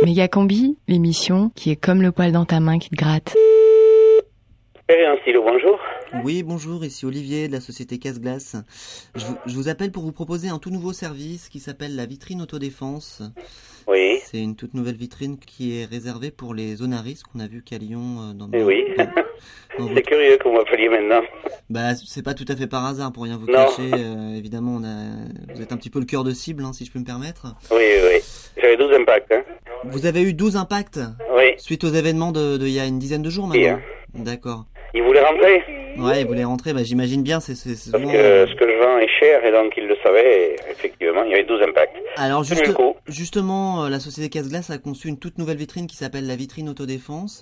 Mégacombi, l'émission qui est comme le poil dans ta main qui te gratte. Un stylo, bonjour. Oui, bonjour, ici Olivier de la société Casse-Glace. Je vous appelle pour vous proposer un tout nouveau service qui s'appelle la vitrine autodéfense. Oui. C'est une toute nouvelle vitrine qui est réservée pour les zones à risque. On a vu qu'à Lyon... Oui. C'est curieux que vous m'appeliez maintenant. Bah, c'est pas tout à fait par hasard, pour rien vous Non. cacher. Évidemment, vous êtes un petit peu le cœur de cible, hein, si je peux me permettre. Oui. J'avais 12 impacts. Hein. Vous avez eu 12 impacts Oui. suite aux événements de il y a une dizaine de jours Oui, maintenant. hein. D'accord. Il voulait rentrer Ouais, vous voulez rentrer, bah, j'imagine bien, c'est parce souvent... que ce que je vends est cher et donc il le savait. Et effectivement, il y avait 12 impacts. Alors Le coup. justement, la société Casse-Glace a conçu une toute nouvelle vitrine qui s'appelle la vitrine autodéfense.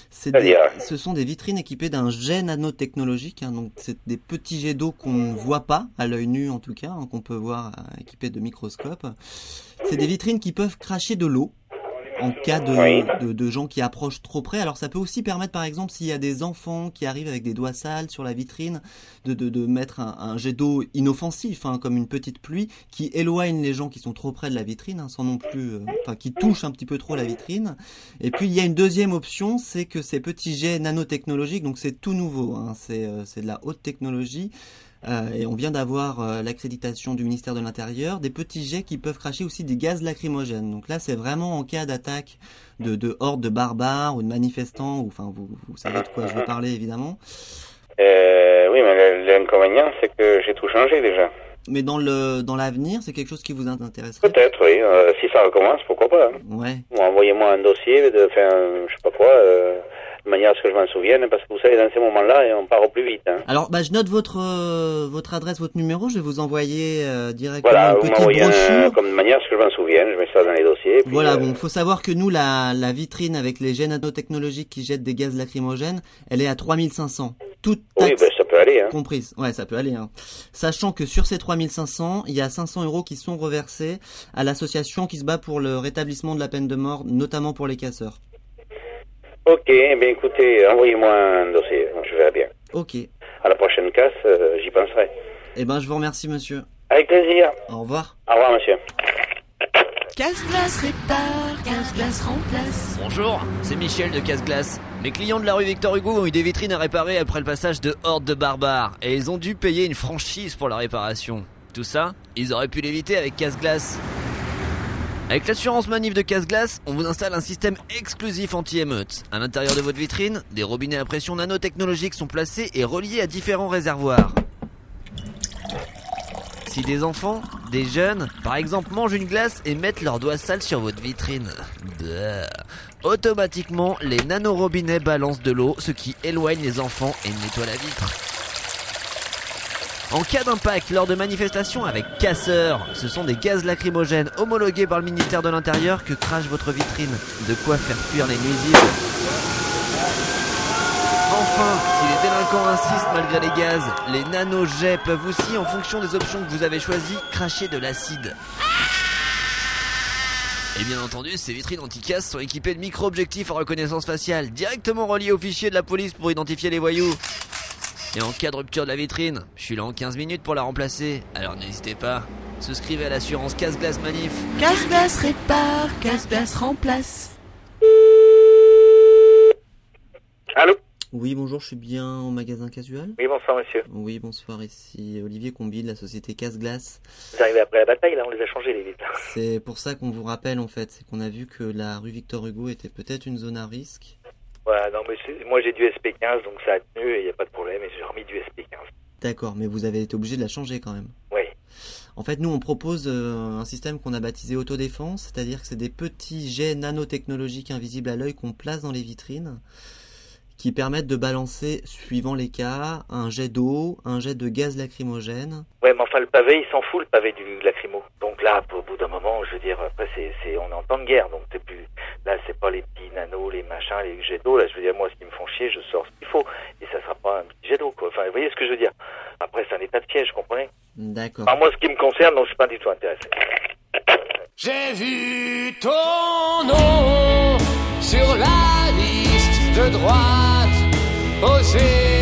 Ce sont des vitrines équipées d'un jet nanotechnologique, hein, donc c'est des petits jets d'eau qu'on ne voit pas, à l'œil nu en tout cas, hein, qu'on peut voir équipés de microscopes. C'est des vitrines qui peuvent cracher de l'eau en cas de gens qui approchent trop près. Alors ça peut aussi permettre, par exemple, s'il y a des enfants qui arrivent avec des doigts sales sur la vitrine, de mettre un jet d'eau inoffensif, hein, comme une petite pluie, qui éloigne les gens qui sont trop près de la vitrine, hein, sans non plus, qui touchent un petit peu trop la vitrine. Et puis il y a une deuxième option, c'est que ces petits jets nanotechnologiques, donc c'est tout nouveau, hein, c'est de la haute technologie. Et on vient d'avoir l'accréditation du ministère de l'Intérieur, des petits jets qui peuvent cracher aussi des gaz lacrymogènes. Donc là, c'est vraiment en cas d'attaque de hordes de barbares ou de manifestants, ou enfin vous savez de quoi je veux parler évidemment. Oui, mais l'inconvénient, c'est que j'ai tout changé déjà. Mais dans l'avenir, c'est quelque chose qui vous intéresserait? Peut-être, oui. Si ça recommence, pourquoi pas. Hein. Ouais. Bon, envoyez-moi un dossier je sais pas quoi, de manière à ce que je m'en souvienne, parce que vous savez, dans ces moments-là, on part au plus vite. Hein. Alors, bah, je note votre adresse, votre numéro. Je vais vous envoyer directement voilà, une vous petite m'envoyez brochure. comme de manière à ce que je m'en souvienne. Je mets ça dans les dossiers. Puis, Voilà, bon, faut savoir que nous, la vitrine avec les jets nanotechnologiques qui jettent des gaz lacrymogènes, elle est à 3500. Toute oui, taxe ben, ça peut aller. Hein. comprise. Ouais, ça peut aller. Hein. Sachant que sur ces 3500, il y a 500 € qui sont reversés à l'association qui se bat pour le rétablissement de la peine de mort, notamment pour les casseurs. Ok, eh bien écoutez, envoyez-moi un dossier, je verrai bien. Ok. À la prochaine casse, j'y penserai. Eh ben, je vous remercie, monsieur. Avec plaisir. Au revoir. Au revoir, monsieur. Casse-Glace répare, Casse-Glace remplace. Bonjour, c'est Michel de Casse-Glace. Mes clients de la rue Victor Hugo ont eu des vitrines à réparer après le passage de hordes de barbares et ils ont dû payer une franchise pour la réparation. Tout ça, ils auraient pu l'éviter avec Casse-Glace. Avec l'assurance manif de Casse-Glace, on vous installe un système exclusif anti-émeute. À l'intérieur de votre vitrine, des robinets à pression nanotechnologiques sont placés et reliés à différents réservoirs. Si des enfants, des jeunes, par exemple, mangent une glace et mettent leurs doigts sales sur votre vitrine, automatiquement, les nanorobinets balancent de l'eau, ce qui éloigne les enfants et nettoie la vitre. En cas d'impact lors de manifestations avec casseurs, ce sont des gaz lacrymogènes homologués par le ministère de l'Intérieur que crache votre vitrine. De quoi faire fuir les nuisibles. Enfin, si les délinquants insistent malgré les gaz, les nanojets peuvent aussi, en fonction des options que vous avez choisies, cracher de l'acide. Et bien entendu, ces vitrines anti-casse sont équipées de micro-objectifs à reconnaissance faciale, directement reliés au fichier de la police pour identifier les voyous. Et en cas de rupture de la vitrine, je suis là en 15 minutes pour la remplacer, alors n'hésitez pas, souscrivez à l'assurance Casse-Glace Manif. Casse-Glace répare, Casse-Glace remplace. Allô? Oui, bonjour, je suis bien au magasin Casual. Oui, bonsoir, monsieur. Oui, bonsoir, ici Olivier Combi de la société Casse-Glace. Vous arrivez après la bataille, là, on les a changés, les vitres. C'est pour ça qu'on vous rappelle, en fait, c'est qu'on a vu que la rue Victor Hugo était peut-être une zone à risque. Voilà, non, mais moi j'ai du SP15, donc ça a tenu et il n'y a pas de problème, et j'ai remis du SP15. D'accord, mais vous avez été obligé de la changer quand même. Oui. En fait, nous, on propose un système qu'on a baptisé autodéfense, c'est-à-dire que c'est des petits jets nanotechnologiques invisibles à l'œil qu'on place dans les vitrines, qui permettent de balancer, suivant les cas, un jet d'eau, un jet de gaz lacrymogène. Ouais, mais enfin, le pavé, il s'en fout, le pavé du lacrymo. Donc là, au bout d'un moment, je veux dire, après, on est en temps de guerre, donc c'est plus... Là, c'est pas les petits nanos, les machins, les jets d'eau. Là, je veux dire, moi, ce qui me font chier, je sors ce qu'il faut. Et ça sera pas un petit jet d'eau, quoi. Enfin, vous voyez ce que je veux dire. Après, c'est un état de piège, vous comprenez? D'accord. Enfin, moi, ce qui me concerne, donc, je suis pas du tout intéressé. J'ai vu ton nom sur la liste de droite posée